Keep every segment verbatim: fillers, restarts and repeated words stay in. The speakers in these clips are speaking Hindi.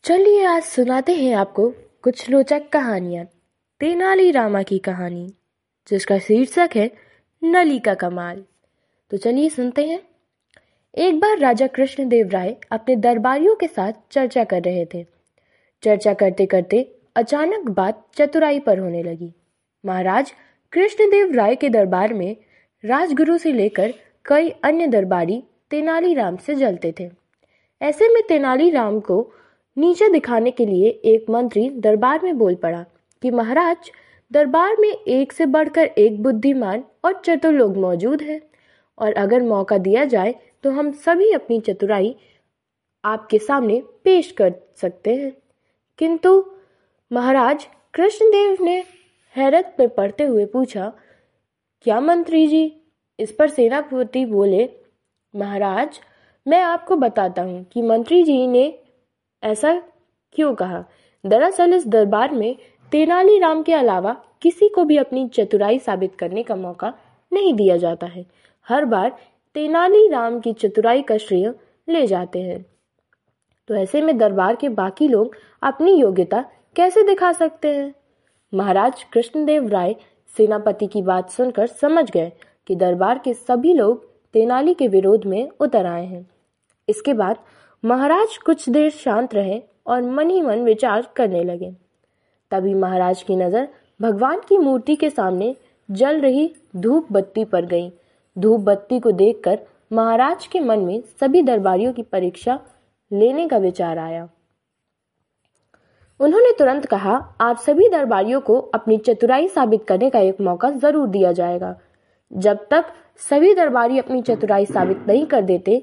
चलिए आज सुनाते हैं आपको कुछ रोचक कहानियां। तेनालीरामा की कहानी, जिसका शीर्षक है नली का कमाल। तो चलिए सुनते हैं। एक बार राजा कृष्णदेव राय अपने दरबारियों के साथ चर्चा कर रहे थे। चर्चा करते करते अचानक बात चतुराई पर होने लगी। महाराज कृष्णदेव राय के दरबार में राजगुरु से लेकर कई अन्य दरबारी तेनालीराम से जलते थे। ऐसे में तेनालीराम को नीचे दिखाने के लिए एक मंत्री दरबार में बोल पड़ा कि महाराज, दरबार में एक से बढ़कर एक बुद्धिमान और चतुर लोग मौजूद हैं, और अगर मौका दिया जाए तो हम सभी अपनी चतुराई आपके सामने पेश कर सकते हैं। किंतु महाराज कृष्णदेव ने हैरत में पड़ते हुए पूछा, क्या मंत्री जी? इस पर सेनापति बोले, महाराज मैं आपको बताता हूँ कि मंत्री जी ने ऐसा क्यों कहा। दरअसल इस दरबार में तेनालीराम के अलावा किसी को भी अपनी चतुराई साबित करने का मौका नहीं दिया जाता है। हर बार तेनालीराम की चतुराई का श्रेय ले जाते हैं। तो ऐसे में दरबार के बाकी लोग अपनी योग्यता कैसे दिखा सकते हैं? महाराज कृष्णदेव राय सेनापति की बात सुनकर समझ गए कि दरबार के सभी लोग तेनाली के विरोध में उतर आए हैं। इसके बाद महाराज कुछ देर शांत रहे और मन ही मन विचार करने लगे। तभी महाराज की नजर भगवान की मूर्ति के सामने जल रही धूप बत्ती पर गई। धूप बत्ती को देखकर महाराज के मन में सभी दरबारियों की परीक्षा लेने का विचार आया। उन्होंने तुरंत कहा, आज सभी दरबारियों को अपनी चतुराई साबित करने का एक मौका जरूर दिया जाएगा। जब तक सभी दरबारी अपनी चतुराई साबित नहीं कर देते,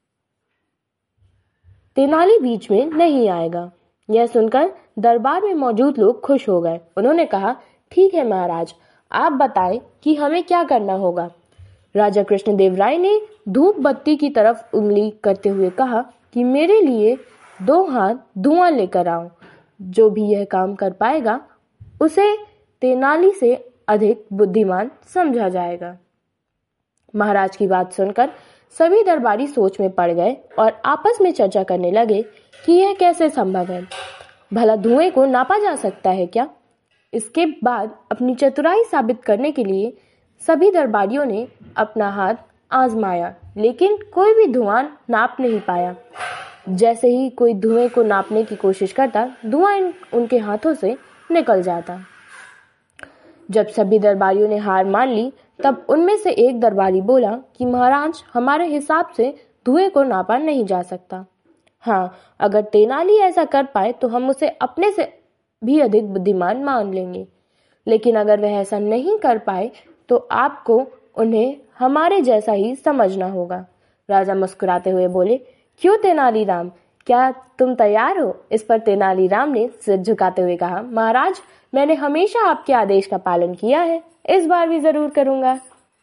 तेनाली बीच में नहीं आएगा। यह सुनकर दरबार में मौजूद लोग खुश हो गए। उन्होंने कहा, ठीक है महाराज, आप बताएं कि हमें क्या करना होगा। राजा कृष्णदेव राय ने धूप बत्ती की तरफ उंगली करते हुए कहा कि मेरे लिए दो हाथ धुआं लेकर आओ। जो भी यह काम कर पाएगा उसे तेनाली से अधिक बुद्धिमान समझा जाएगा। महाराज की बात सुनकर सभी दरबारी सोच में पड़ गए और आपस में चर्चा करने लगे कि यह कैसे संभव है। भला धुएं को नापा जा सकता है क्या? इसके बाद अपनी चतुराई साबित करने के लिए सभी दरबारियों ने अपना हाथ आजमाया, लेकिन कोई भी धुआं नाप नहीं पाया। जैसे ही कोई धुएं को नापने की कोशिश करता, धुआं उनके हाथों से निकल जाता। जब सभी दरबारियों ने हार मान ली, तब उनमें से एक दरबारी बोला कि महाराज, हमारे हिसाब से धुएं को नापा नहीं जा सकता। हाँ, अगर तेनाली ऐसा कर पाए तो हम उसे अपने से भी अधिक बुद्धिमान मान लेंगे, लेकिन अगर वह ऐसा नहीं कर पाए तो आपको उन्हें हमारे जैसा ही समझना होगा। राजा मुस्कुराते हुए बोले, क्यों तेनालीराम, क्या तुम तैयार हो? इस पर तेनालीराम ने सिर झुकाते हुए कहा, महाराज, मैंने हमेशा आपके आदेश का पालन किया है, इस बार भी जरूर करूंगा।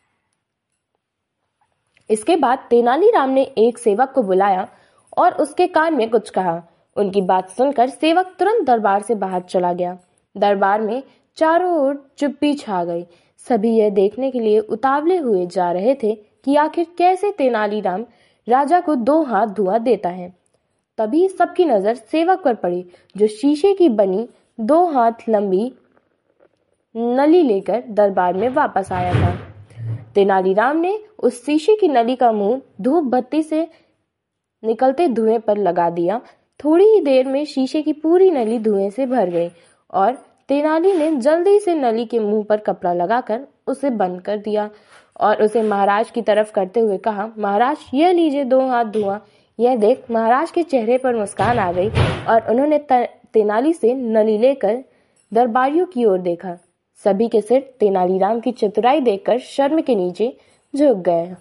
इसके बाद तेनालीराम ने एक सेवक को बुलाया और उसके कान में कुछ कहा। उनकी बात सुनकर सेवक तुरंत दरबार से बाहर चला गया। दरबार में चारों ओर चुप्पी छा गई। सभी यह देखने के लिए उतावले हुए जा रहे थे कि आखिर कैसे तेनालीराम राजा को दो हाथ धुआं देता है। तभी सबकी नजर सेवक पर पड़ी, जो शीशे की बनी दो हाथ लंबी नली लेकर दरबार में वापस आया था। तेनालीराम ने उस शीशे की नली का मुंह धूप बत्ती से निकलते धुएं पर लगा दिया। थोड़ी ही देर में शीशे की पूरी नली धुएं से भर गई और तेनाली ने जल्दी से नली के मुंह पर कपड़ा लगाकर उसे बंद कर दिया और उसे महाराज की तरफ करते हुए कहा, महाराज, यह लीजिए दो हाथ धुआं। यह देख महाराज के चेहरे पर मुस्कान आ गई और उन्होंने तेनाली से नली लेकर दरबारियों की ओर देखा। सभी के सिर तेनालीराम की चतुराई देखकर शर्म के नीचे झुक गए।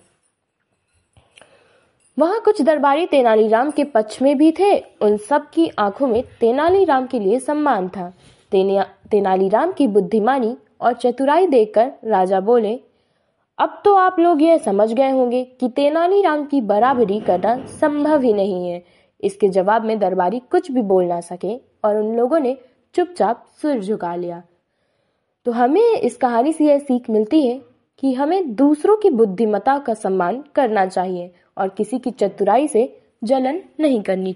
वहां कुछ दरबारी तेनालीराम के पक्ष में भी थे। उन सब की आंखों में तेनालीराम के लिए सम्मान था। तेनालीराम की बुद्धिमानी और चतुराई देखकर राजा बोले, अब तो आप लोग यह समझ गए होंगे कि तेनालीराम की बराबरी करना संभव ही नहीं है। इसके जवाब में दरबारी कुछ भी बोल ना सके और उन लोगों ने चुपचाप सिर झुका लिया। तो हमें इस कहानी से यह सीख मिलती है कि हमें दूसरों की बुद्धिमत्ता का सम्मान करना चाहिए और किसी की चतुराई से जलन नहीं करनी।